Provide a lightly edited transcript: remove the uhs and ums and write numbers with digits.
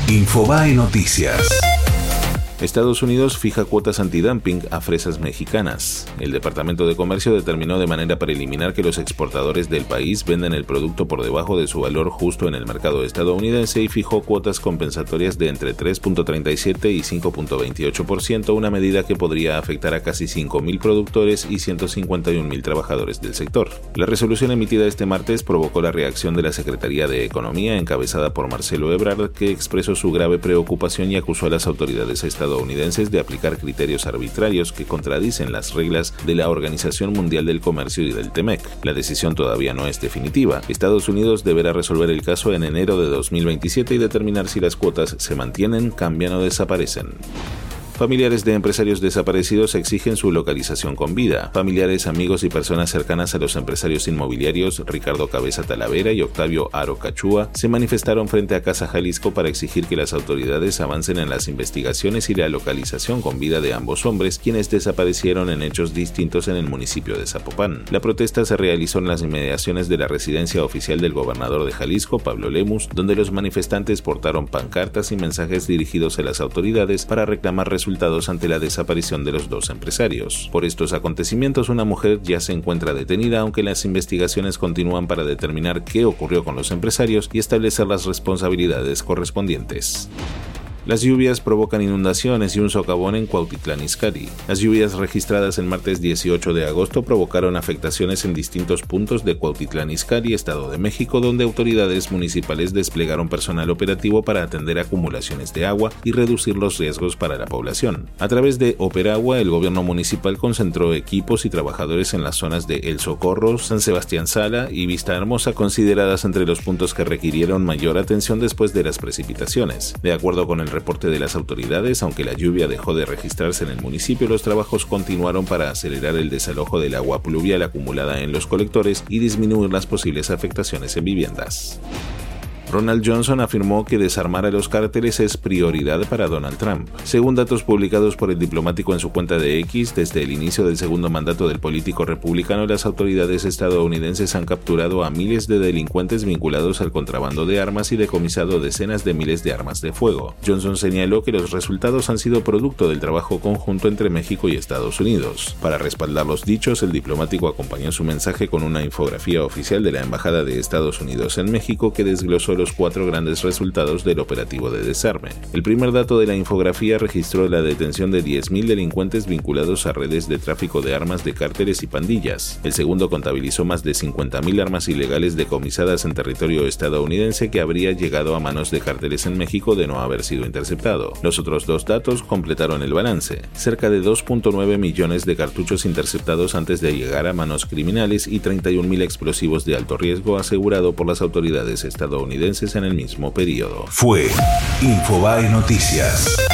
Infobae Noticias. Estados Unidos fija cuotas antidumping a fresas mexicanas. El Departamento de Comercio determinó de manera preliminar que los exportadores del país venden el producto por debajo de su valor justo en el mercado estadounidense y fijó cuotas compensatorias de entre 3.37 y 5.28%, una medida que podría afectar a casi 5.000 productores y 151.000 trabajadores del sector. La resolución emitida este martes provocó la reacción de la Secretaría de Economía, encabezada por Marcelo Ebrard, que expresó su grave preocupación y acusó a las autoridades estadounidenses de aplicar criterios arbitrarios que contradicen las reglas de la Organización Mundial del Comercio y del TEMEC. La decisión todavía no es definitiva. Estados Unidos deberá resolver el caso en enero de 2027 y determinar si las cuotas se mantienen, cambian o desaparecen. Familiares de empresarios desaparecidos exigen su localización con vida. Familiares, amigos y personas cercanas a los empresarios inmobiliarios Ricardo Cabeza Talavera y Octavio Aro Cachúa se manifestaron frente a Casa Jalisco para exigir que las autoridades avancen en las investigaciones y la localización con vida de ambos hombres, quienes desaparecieron en hechos distintos en el municipio de Zapopan. La protesta se realizó en las inmediaciones de la residencia oficial del gobernador de Jalisco, Pablo Lemus, donde los manifestantes portaron pancartas y mensajes dirigidos a las autoridades para reclamar resultados ante la desaparición de los dos empresarios. Por estos acontecimientos, una mujer ya se encuentra detenida, aunque las investigaciones continúan para determinar qué ocurrió con los empresarios y establecer las responsabilidades correspondientes. Las lluvias provocan inundaciones y un socavón en Cuautitlán Izcalli. Las lluvias registradas el martes 18 de agosto provocaron afectaciones en distintos puntos de Cuautitlán Izcalli, Estado de México, donde autoridades municipales desplegaron personal operativo para atender acumulaciones de agua y reducir los riesgos para la población. A través de Operagua, el gobierno municipal concentró equipos y trabajadores en las zonas de El Socorro, San Sebastián Sala y Vista Hermosa, consideradas entre los puntos que requirieron mayor atención después de las precipitaciones. De acuerdo con el reporte de las autoridades, aunque la lluvia dejó de registrarse en el municipio, los trabajos continuaron para acelerar el desalojo del agua pluvial acumulada en los colectores y disminuir las posibles afectaciones en viviendas. Ronald Johnson afirmó que desarmar a los cárteles es prioridad para Donald Trump. Según datos publicados por el diplomático en su cuenta de X, desde el inicio del segundo mandato del político republicano, las autoridades estadounidenses han capturado a miles de delincuentes vinculados al contrabando de armas y decomisado decenas de miles de armas de fuego. Johnson señaló que los resultados han sido producto del trabajo conjunto entre México y Estados Unidos. Para respaldar los dichos, el diplomático acompañó su mensaje con una infografía oficial de la Embajada de Estados Unidos en México que desglosó los 4 grandes resultados del operativo de desarme. El primer dato de la infografía registró la detención de 10.000 delincuentes vinculados a redes de tráfico de armas de cárteles y pandillas. El segundo contabilizó más de 50.000 armas ilegales decomisadas en territorio estadounidense que habría llegado a manos de cárteles en México de no haber sido interceptado. Los otros 2 datos completaron el balance: cerca de 2.9 millones de cartuchos interceptados antes de llegar a manos criminales y 31.000 explosivos de alto riesgo asegurado por las autoridades estadounidenses en el mismo periodo. Fue Infobae Noticias.